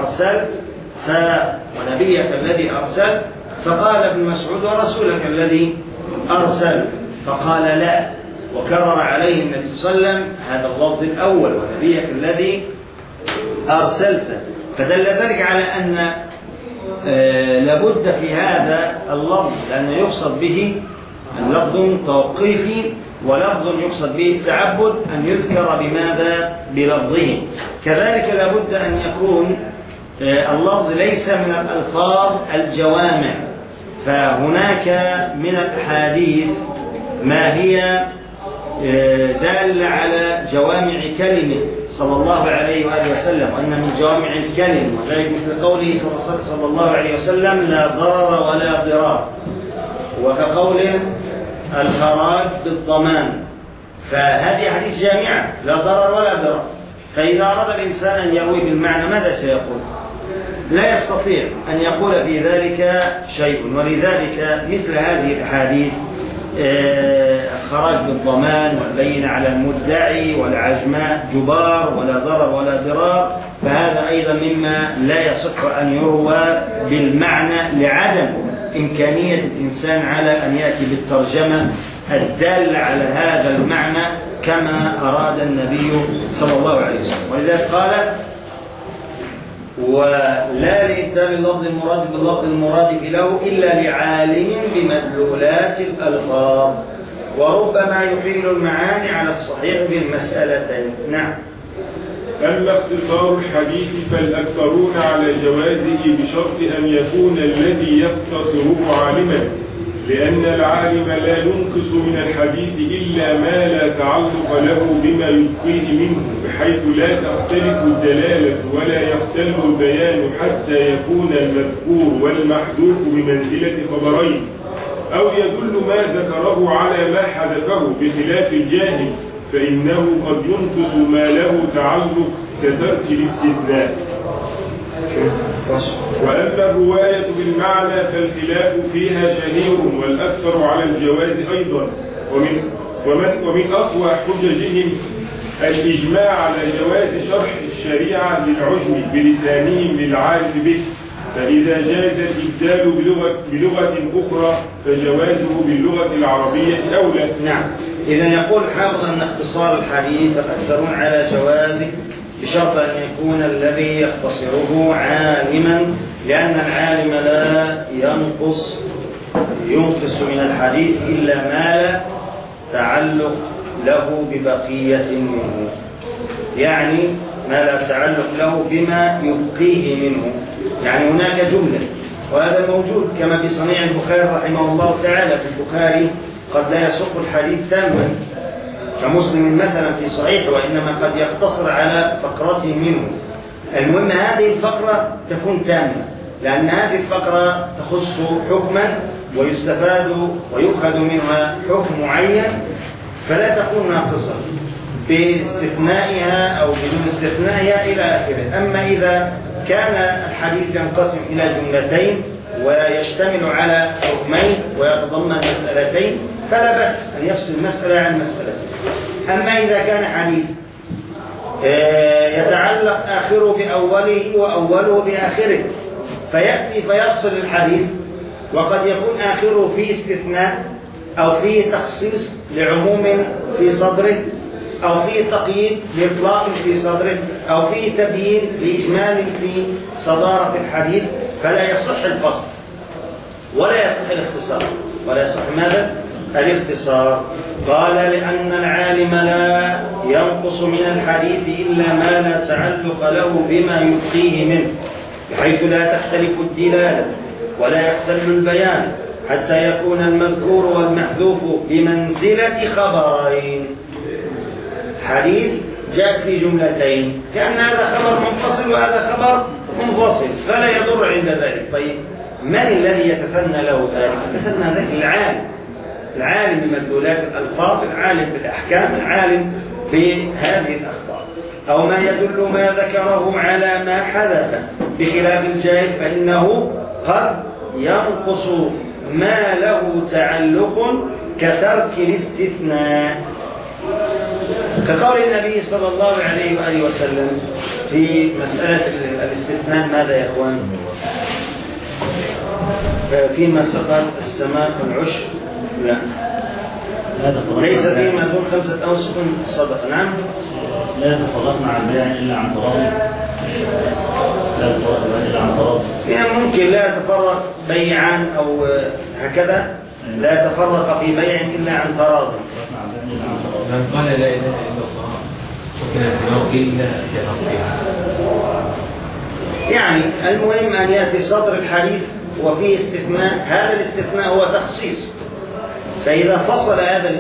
أرسلت، فقال ابن مسعود: ورسولك الذي أرسلت، فقال: لا، وكرر عليه النبي صلى الله عليه وسلم هذا اللفظ الأول: ونبيك الذي أرسلت. فدل ذلك على أن لابد في هذا اللفظ، لأنه يقصد به اللفظ توقيفي ولفظ يقصد به التعبد، أن يذكر بماذا؟ بلفظه. كذلك لابد أن يكون اللفظ ليس من الألفاظ الجوامع، فهناك من الأحاديث ما هي دالة على جوامع كلمة صلى الله عليه وآله وسلم، وأن من جوامع الكلم، وذلك مثل قوله صلى الله عليه وسلم: لا ضرر ولا ضرار، وكقوله: الخراج بالضمان. فهذه حديث جامعة، لا ضرر ولا ضرار. فإذا أراد الإنسان أن يروي بالمعنى ماذا سيقول؟ لا يستطيع أن يقول في ذلك شيء. ولذلك مثل هذه الأحاديث: الخراج بالضمان، والبين على المدعي، والعجماء جبار، ولا ضرر ولا ضرار، فهذا أيضا مما لا يصح أن يروى بالمعنى لعدم إمكانية الإنسان على أن يأتي بالترجمة الدالة على هذا المعنى كما أراد النبي صلى الله عليه وسلم. ولذلك قال: ولا لإبدال اللفظ المراد باللفظ المراد له إلا لعالم بمدلولات الألفاظ. وربما يحيل المعاني على الصحيح بالمسألتين. نعم. أما اختصار الحديث فالأكثرون على جوازه بشرط أن يكون الذي يختصره عالما، لأن العالم لا ينقص من الحديث إلا ما لا تعلق له بما يبقيه منه، بحيث لا تختلف الدلالة ولا يختل البيان حتى يكون المذكور والمحذوف بمنزلة خبرين، أو يدل ما ذكره على ما حذفه بخلاف الجاهل، فإنه قد ينقص ما له تعلق كترك الاستثناء. وأما الرواية بالمعنى فالخلاف فيها شهير والأكثر على الجواز أيضا، ومن أقوى حججهم الإجماع على جواز شرح الشريعة للعجم بلسانهم للعارف به، فإذا جاز الإبدال بلغة أخرى فجوازه باللغة العربية أولى. نعم. إذا يقول حافظ أن اختصار الحديث الأكثرون على جوازه بشرط أن يكون الذي يختصره عالما، لأن العالم لا ينقص من الحديث إلا ما لا تعلق له ببقية منه، يعني ما لا تعلق له بما يبقيه منه. يعني هناك جملة، وهذا موجود كما في صنيع البخاري رحمه الله تعالى. في البخاري قد لا يسوق الحديث تاما كمسلم مثلا في صحيح، وإنما قد يقتصر على فقرة منه. المهم هذه الفقرة تكون تامة، لأن هذه الفقرة تخص حكما ويستفاد ويؤخذ منها حكم معين، فلا تكون ناقصة باستثنائها أو بدون استثنائها إلى آخره. أما إذا كان الحديث ينقسم إلى جملتين ويشتمل على حكمين ويتضمن مسألتين فلا بأس أن يفصل مسألة عن مسألتين. أما إذا كان حديث يتعلق آخره بأوله وأوله بآخره، فيأتي فيفصل الحديث، وقد يكون آخره فيه استثناء أو فيه تخصيص لعموم في صدره، أو فيه تقييد لإطلاق في صدره، أو فيه تبيين لإجمال في صدارة الحديث، فلا يصح الفصل ولا يصح الاختصار. ولا يصح ماذا؟ الاختصار. قال لأن العالم لا ينقص من الحديث إلا ما لا تعلق له بما يبقيه منه، بحيث لا تختلف الدلالة ولا يختل البيان حتى يكون المذكور والمحذوف بمنزلة خبرين. حديث جاء في جملتين، كأن هذا خبر منفصل وهذا خبر منفصل، فلا يضر عند ذلك. طيب من الذي يتثنى له ذلك؟ يتثنى ذلك العالم بمدلولات الألفاظ، العالم بالأحكام، العالم بهذه الأخبار، أو ما يدل ما ذكره على ما حدث، بخلاف الجاهل فإنه قد ينقص ما له تعلق كترك الاستثناء، كقول النبي صلى الله عليه وآله وسلم في مسألة الاستثناء. ماذا يا أخوان؟ فيما سقط السماء والعشر لا ليس فيما دون 5 أوسق صدقة. نعم. لا تفرقنا عن بيع إلا عن تراضي. لا تفرقنا إلا عن تراضي. يعني ممكن لا يتفرق بيعا أو هكذا، لا يتفرق في بيع إلا عن تراضي. من قال لا إله إلا الله وكان الدماغ إلا يتقيها. يعني المهم أن يأتي صدر الحديث وفيه استثناء، هذا الاستثناء هو تخصيص، فإذا فصل هذا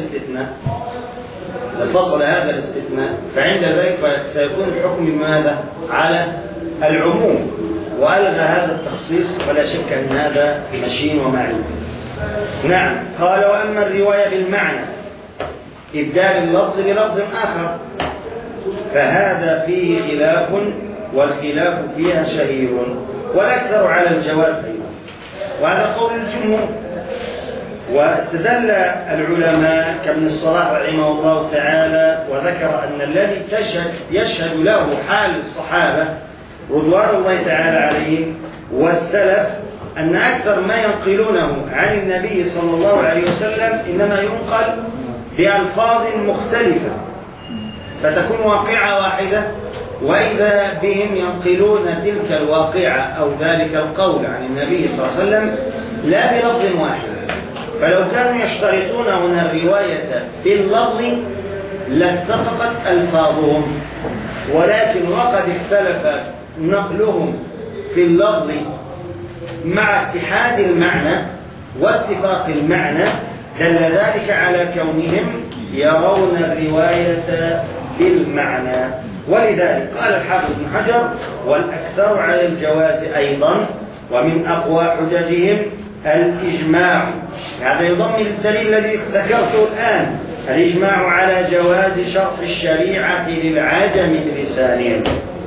الاستثناء فعند ذلك سيكون الحكم بماذا؟ على العموم، وألغى هذا التخصيص، ولا شك أن هذا مشين ومعلوم. نعم. قال وأما الرواية بالمعنى إبدال اللفظ بلفظ آخر فهذا فيه خلاف، والخلاف فيها شهير، والأكثر على الجواز أيضا، وهذا قول الجمهور. واستدل العلماء كابن الصلاح رحمه الله تعالى وذكر أن الذي يشهد له حال الصحابة رضوان الله تعالى عليهم والسلف أن أكثر ما ينقلونه عن النبي صلى الله عليه وسلم إنما ينقل بألفاظ مختلفة، فتكون واقعة واحدة، وإذا بهم ينقلون تلك الواقعة أو ذلك القول عن النبي صلى الله عليه وسلم لا بلفظ واحد. فلو كانوا يشترطون هنا الرواية باللفظ لاتفقت ألفاظهم، ولكن وقد اختلف نقلهم في اللفظ مع اتحاد المعنى واتفاق المعنى، دل ذلك على كونهم يرون الرواية بالمعنى. ولذلك قال الحافظ ابن حجر: والأكثر على الجواز أيضا، ومن أقوى حججهم الإجماع. هذا يضمن الدليل الذي ذكرته الآن، الإجماع على جواز شرط الشريعة للعجم بلسانهم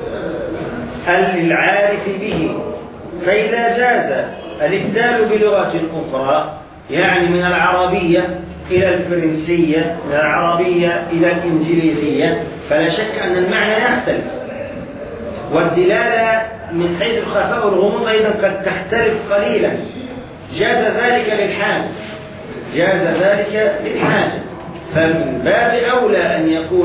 للعارف به، فإذا جاز الإبدال بلغة أخرى، يعني من العربية إلى الفرنسية، من العربية إلى الإنجليزية، فلا شك أن المعنى يختلف، والدلالة من حيث الخفاء والغموض أيضا قد تختلف قليلا. جاز ذلك للحاجة، فمن باب أولى أن يكون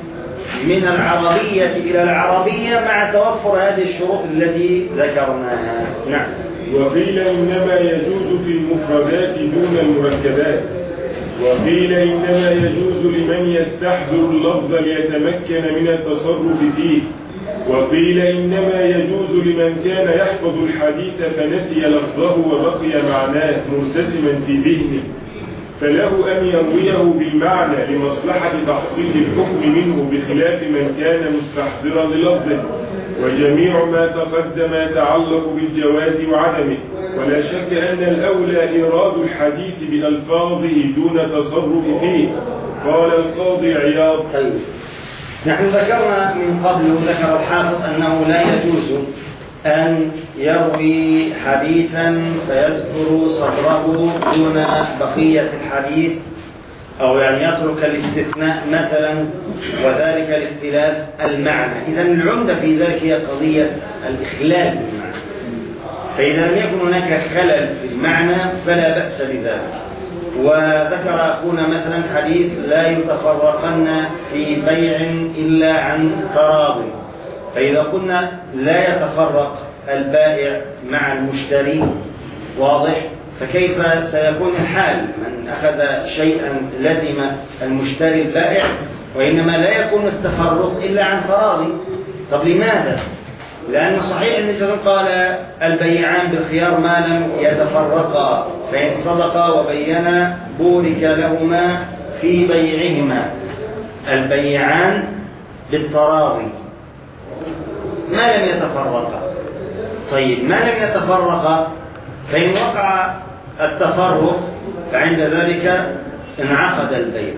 من العربية إلى العربية مع توفر هذه الشروط التي ذكرناها. نعم. وقيل إنما يجوز في المفردات دون المركبات، وقيل إنما يجوز لمن يستحضر اللفظ ليتمكن من التصرف فيه، وقيل إنما يجوز لمن كان يحفظ الحديث فنسي لفظه وبقي معناه مرتسما في ذهنه، فله أن يرويه بالمعنى لمصلحة تحصيل الحكم منه، بخلاف من كان مستحضرا للفظه. وجميع ما تقدم يتعلق بالجواز وعدمه، ولا شك أن الأولى إيراد الحديث بألفاظه دون تصرف فيه. قال القاضي عياض: نحن ذكرنا من قبل، ذكر الحافظ أنه لا يجوز أن يروي حديثا فيذكر صدره دون بقية الحديث، أو يعني يترك الاستثناء مثلا، وذلك لاختلاف المعنى. إذا العمدة في ذلك هي قضية الإخلال بالمعنى، فإذا لم يكن هناك خلل في المعنى فلا بأس بذلك. وذكر أخونا مثلا حديث: لا يتفرقن في بيع إلا عن تراض، فإذا قلنا لا يتفرق البائع مع المشتري، واضح، فكيف سيكون الحال؟ من أخذ شيئا لزم المشتري البائع، وإنما لا يكون التفرق إلا عن تراضي. طب لماذا؟ لأن صحيح أن النبي قال: البيعان بالخيار ما لم يتفرقا، فإن صدقا وبينا بورك لهما في بيعهما. البيعان بالتراضي ما لم يتفرقا. طيب ما لم يتفرقا، فإن وقع التفرق فعند ذلك انعقد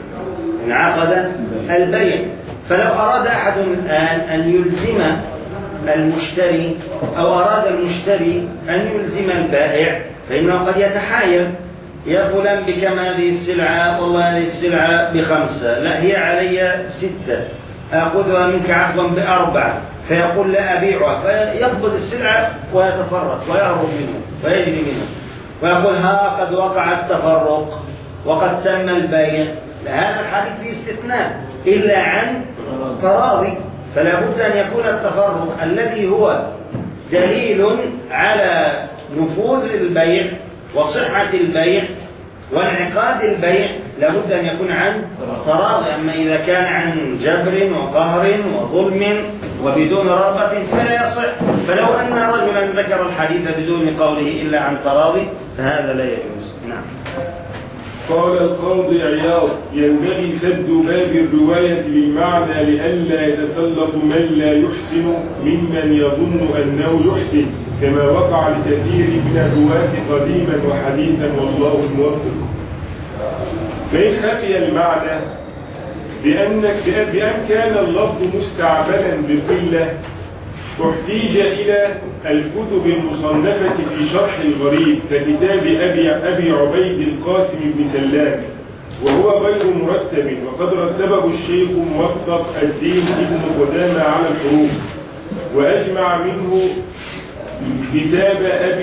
البيع. فلو أراد أحد الآن أن يلزم المشتري، أو أراد المشتري أن يلزم البائع، فإنه قد يتحايل: يا فلان بكم هذه السلعة؟ والله هذه السلعة ب5، لا هي علي 6، أخذها منك عفوا ب4، فيقول: لا أبيعها، فيقبض السلعة ويتفرق ويهرب منه ويجري منه، ويقول: ها قد وقع التفرق وقد تم البيع. هذا الحديث فيه استثناء إلا عن تراضي، فلا بد أن يكون التفرق الذي هو دليل على نفوذ البيع وصحة البيع وانعقاد البيع، لابد أن يكون عن تراضي. أما إذا كان عن جبر وقهر وظلم وبدون رغبة فلا يصح. فلو أن رجلا ذكر الحديث بدون قوله إلا عن تراضي فهذا لا يجوز. نعم. قال القاضي عياض: ينبغي سد باب الرواية بالمعنى لئلا يتسلط من لا يحسن ممن يظن أنه يحسن، كما وقع لكثير من الرواة قديما وحديثا، والله الموفق. فإن خفي المعنى بأن كان اللفظ مستعملا بقلة، احتيج إلى الكتب المصنفة في شرح الغريب ككتاب أبي عبيد القاسم بن سلام، وهو غير مرتب، وقد رتبه الشيخ موفق الدين ابن قدامة على الحروف، وأجمع منه كتاب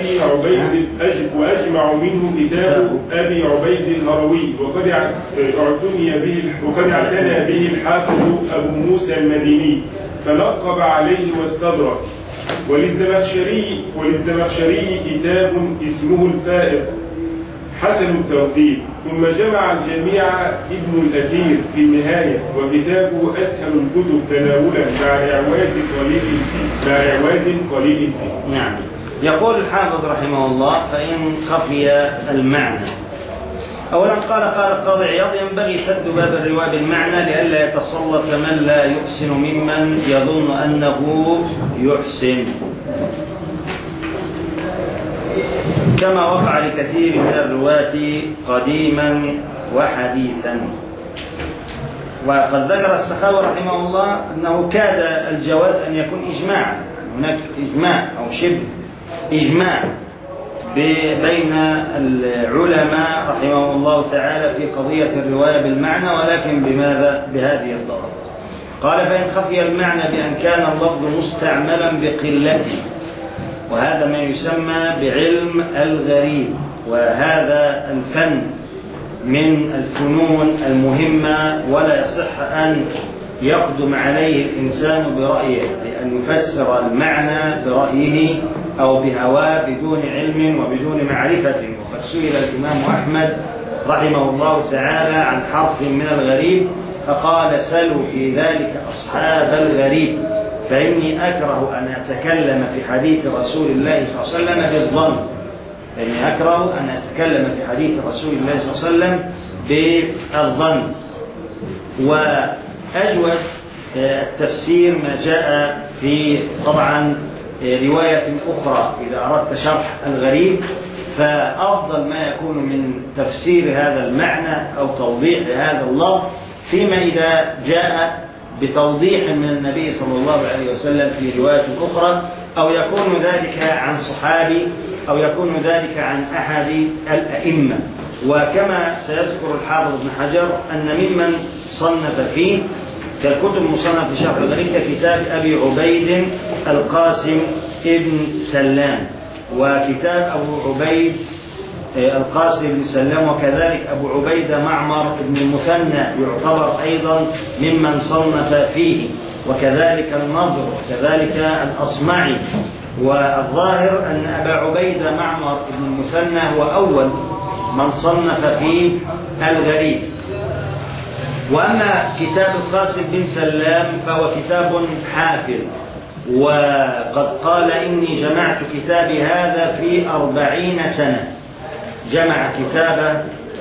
أبي عبيد الهروي، وقد اعتنى به الحافظ أبو موسى المديني فلقب عليه واستدرك. وللزمخشري كتاب اسمه الفائق حسن التوثيق. ثم جمع الجميع ابن الأثير في النهاية، وكتابه أسهل الكتب تناولا مع إعواد قليل فيه. نعم. يقول الحافظ رحمه الله: فإن خفي المعنى. أولا قال القاضي عياض: ينبغي سد باب الرواية بالمعنى لئلا يتسلط من لا يحسن ممن يظن أنه يحسن، كما وقع لكثير من الرواة قديما وحديثا. وقد ذكر السخاوي رحمه الله أنه كاد الجواز أن يكون إجماعا، هناك إجماع أو شبه إجماع بين العلماء رحمه الله تعالى في قضية الرواية بالمعنى، ولكن بماذا؟ بهذه الضوابط. قال: فإن خفي المعنى بأن كان اللفظ مستعملا بقلته، وهذا ما يسمى بعلم الغريب، وهذا الفن من الفنون المهمة، ولا يصح أن يقدم عليه الإنسان برأيه، لأن يفسر المعنى برأيه أو بهواه بدون علم وبدون معرفة. وقد سئل الإمام أحمد رحمه الله تعالى عن حرف من الغريب فقال: سلوا في ذلك أصحاب الغريب، فإني أكره أن أتكلم في حديث رسول الله صلى الله عليه وسلم بالظن، فإني أكره أن أتكلم في حديث رسول الله صلى الله عليه وسلم بالظن. وأجود التفسير ما جاء في طبعا رواية أخرى إذا أردت شرح الغريب، فأفضل ما يكون من تفسير هذا المعنى أو توضيح هذا اللفظ فيما إذا جاء بتوضيح من النبي صلى الله عليه وسلم في رواية أخرى، أو يكون ذلك عن صحابي، أو يكون ذلك عن أحد الأئمة. وكما سيذكر الحافظ ابن حجر أن ممن صنف فيه كالكتب المصنف في شرح الغريب ككتاب أبي عبيد القاسم ابن سلام، وكتاب أبو عبيد القاسم بن سلام، وكذلك أبو عبيدة معمر بن المثنى يعتبر أيضا ممن صنف فيه، وكذلك النضر، وكذلك الأصمعي. والظاهر أن أبا عبيدة معمر بن المثنى هو أول من صنف في الغريب. وأما كتاب القاسم بن سلام فهو كتاب حافل، وقد قال: إني جمعت كتابي هذا في 40 سنة. جمع كتاب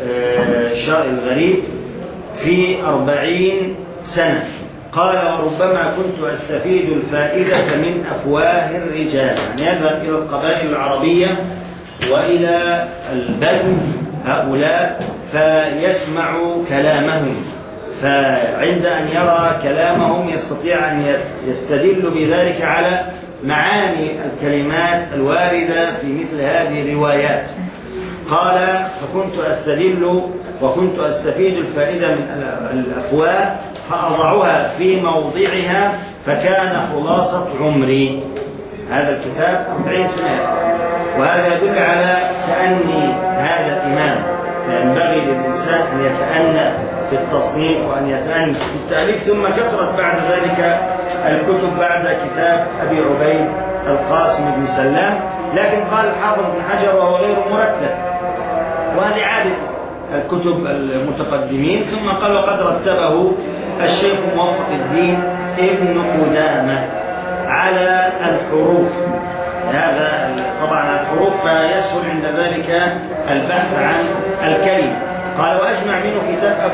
الغريب في 40 سنة. قال: وربما كنت أستفيد الفائدة من أفواه الرجال، يعني يذهب إلى القبائل العربية وإلى البدو هؤلاء فيسمع كلامهم، فعند أن يرى كلامهم يستطيع أن يستدل بذلك على معاني الكلمات الواردة في مثل هذه الروايات. قال: فكنت أستدل وكنت أستفيد الفائدة من الأفواه فأضعها في موضعها، فكان خلاصة عمري. هذا الكتاب 40 سنة، وهذا يدل على تأني هذا الإمام. فينبغي للإنسان أن يتأنى في التصنيف وأن يتأنى في التأليف، ثم كثرت بعد ذلك الكتب بعد كتاب أبي عبيد القاسم بن سلام. لكن قال الحافظ ابن حجر وهو غير مرتب، وهذه عادة الكتب المتقدمين. ثم قال: وقد رتبه الشيخ موفق الدين ابن قدامة على الحروف. هذا طبعا الحروف فيسهل عند ذلك البحث عن الكلمة. قال: وأجمع منه كتاب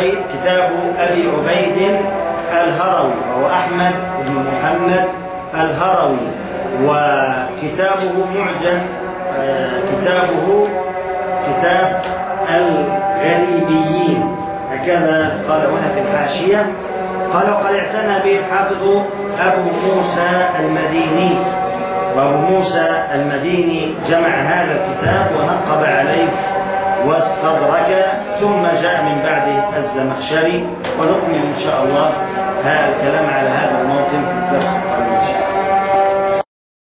أبي عبيد الهروي، وهو أحمد بن محمد الهروي، وكتابه معجم، كتابه كتاب الغريبيين، هكذا قال هنا في الحاشية. قال: وقد اعتنى به الحافظ أبو موسى المديني، وأبو موسى المديني جمع هذا الكتاب ونقب عليه واستدرك، ثم جاء من بعده الزمخشري. ونكمل إن شاء الله هذا الكلام على هذا الموطن في الدرس